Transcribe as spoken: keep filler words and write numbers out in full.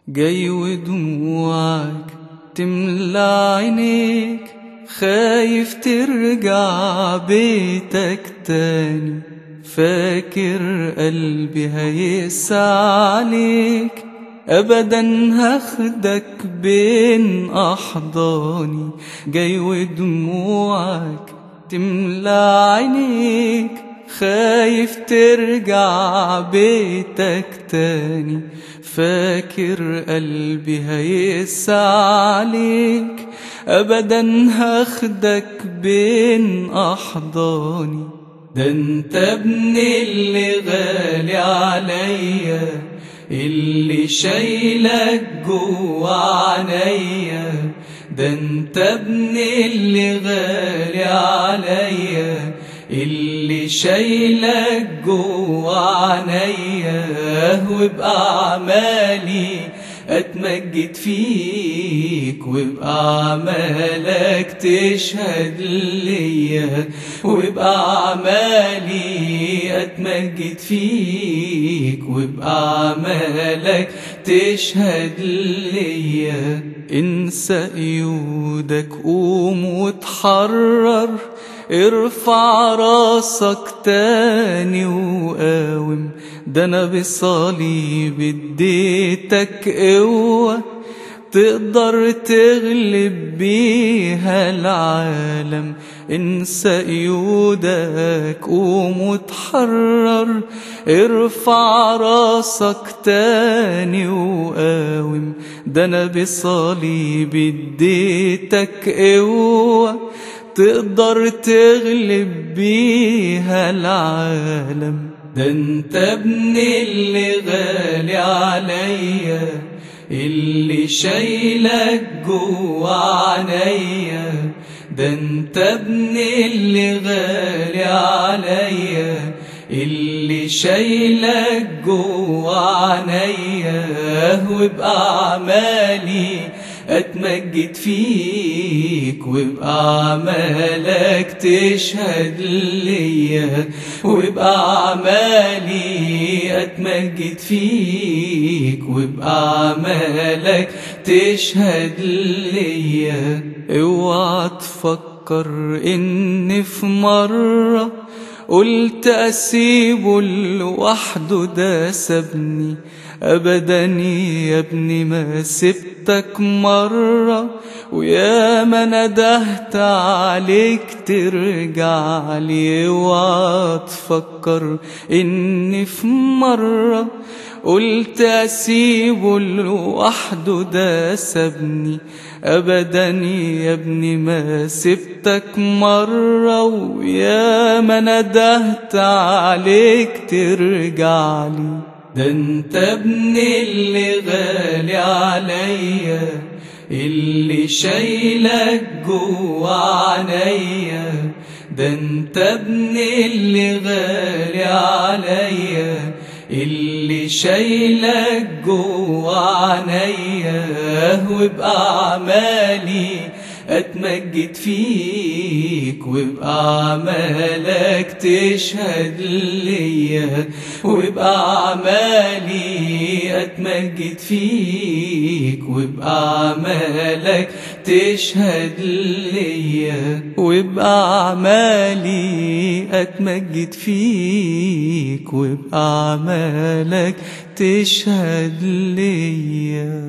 جاي ودموعك تملى عينيك، خايف ترجع بيتك تاني، فاكر قلبي هيقسى عليك، أبدا هاخدك بين أحضاني. جاي ودموعك تملى عينيك، خايف ترجع بيتك تاني، فاكر قلبي هيقسى عليك، أبدا هاخدك بين أحضاني. ده انت ابني اللي غالي عليا، اللي شايلك جوا عينيا. ده انت ابني اللي غالي عليا، اللي شايلك جوا عينيا. وبأعمالي أتمجد فيك، وبأعمالك تشهد ليا، وبأعمالي أتمجد فيك، وبأعمالك تشهد ليا. انسى قيودك قوم وتحرر، ارفع راسك تاني وقاوم. ده انا بصليب اديتك قوة تقدر تغلب بيها العالم. انسى قيودك قوم وتحرر، ارفع راسك تاني وقاوم. ده انا بصليب اديتك قوة تقدر تغلب بيها العالم. ده انت ابني اللي غالي عليا، اللي شايلك جوا عينيا. ده انت ابني اللي غالي عليا، اللي شايلك جوا عينيا. وبأعمالي أتمجد فيك، وبأعمالك تشهد ليا، وبأعمالي أتمجد فيك، وبأعمالك تشهد ليا. اوعى تفكر إن في مرة قلت أسيبه لوحده، ده سابني أبدا يا ابني ما سبتك مرة. ويا ما ندهت عليك ترجع لي، اوعى تفكر إني في مرة قلت أسيبه لوحده، ده سابني أبدا يا ابني ما سبتك مرة. ويا ما ندهت عليك ترجع لي. ده انت ابني اللي غالي عليا، اللي شايلك جوا عينيا. ده انت ابني اللي غالي عليا، اللي شايلك جوا عينيا. وبأعمالي أتمجد فيك، وبأعمالك تشهد ليا، وبأعمالي أتمجد فيك، وبأعمالك تشهد ليا، وبأعمالي أتمجد فيك، وبأعمالك تشهد ليا.